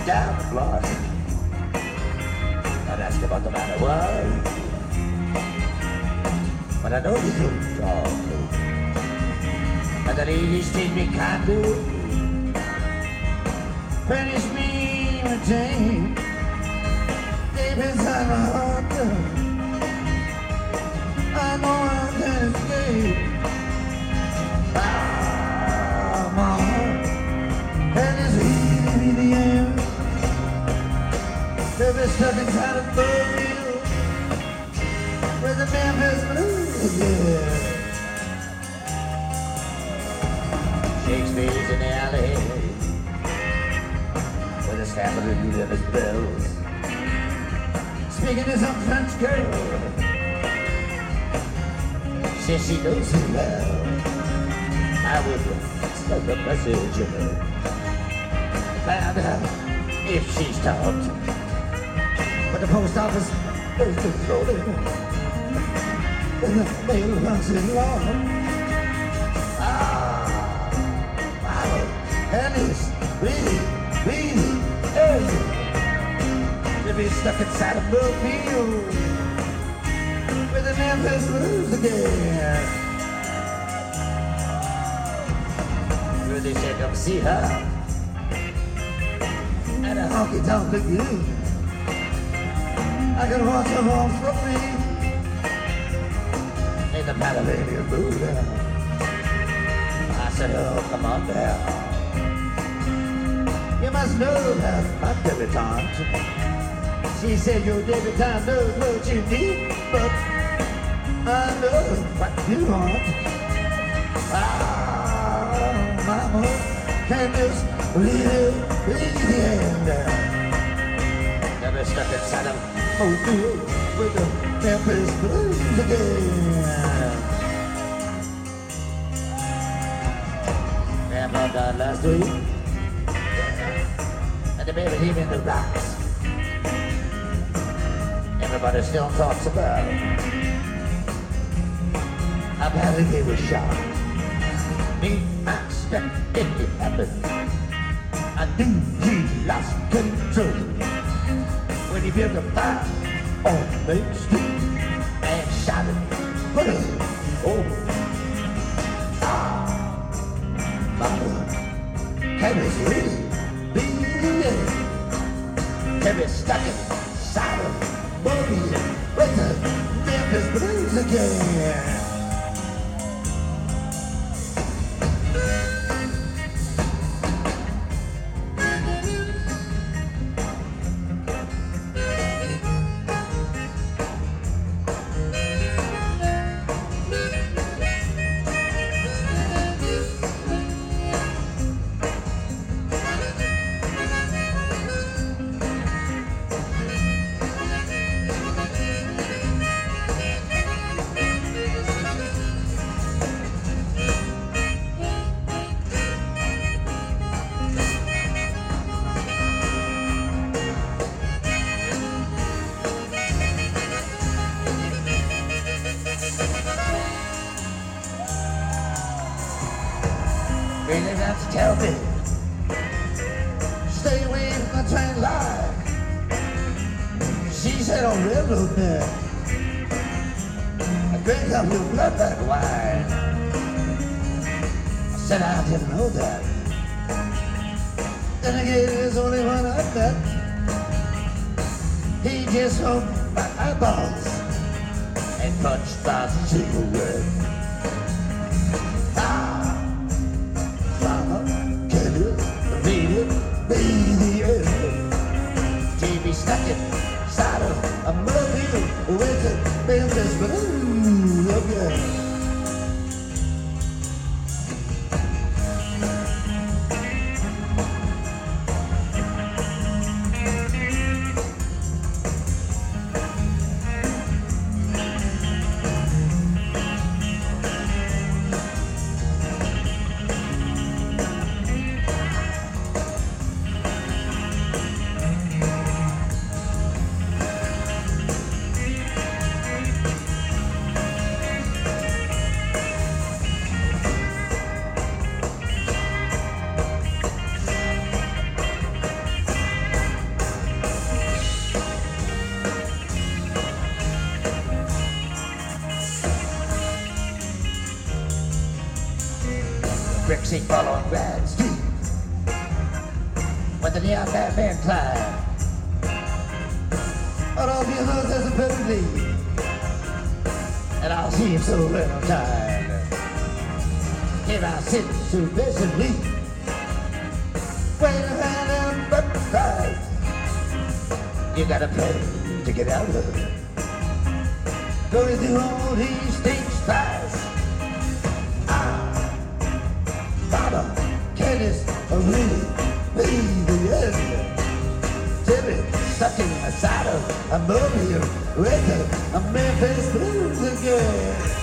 down the block. I'd ask about the matter was, but I know you don't talk. And the ladies treat me kind of, punish me with Jane. Deep inside my heart, I know I can't escape. Ah, my heart, and it's eating me the air. They'll be stuck inside a burial with the Memphis Blues, yeah. Shakespeare's in the alley with a stamp of the blue of his bells, speaking to some French girl. Says she knows him well. I will send a message to her, find out if she's talked. But the post office is controlling, and the mail runs in long. And it's really, really urgent to be stuck inside a mobile with the Memphis Blues again. Will they say come see her and a honky-tonk again? I can watch her home from me in the Pennsylvania mood. I said, oh, come on down. You must know that my debutante. She said your debutante knows what you need, but I know what you want. Ah, mama, can just leave the end. Never stuck inside a motel with the Memphis Blues again. Grandma died last week. And the baby him in the rocks. Everybody still talks about how badly he was shot. Me, I stepped in it happened. I knew he lost control when he built a fire on Main Street and shot him. Put him over. Ah, mama, can this really be? Can be stuck inside of movies with the Memphis Blues again. Really got to tell me, stay away from the train line. She said on railroad there, I drink up your blood like wine. I said I didn't know that. Then again, there's only one I met. He just opened my eyeballs and punched my cigarette. Stuck inside of a mobile with the Memphis Blues again. sing following Brad Street. When the neon man climbed, all of the others as a perfectly, and I'll see him so little time. If I sit so patiently, wait around and butterflies, you gotta pay to get out of it. Going through all these stage tries. Mama, Candace, really be the end. Timmy, stuck in a saddle, I'm over here with a Memphis Blues again.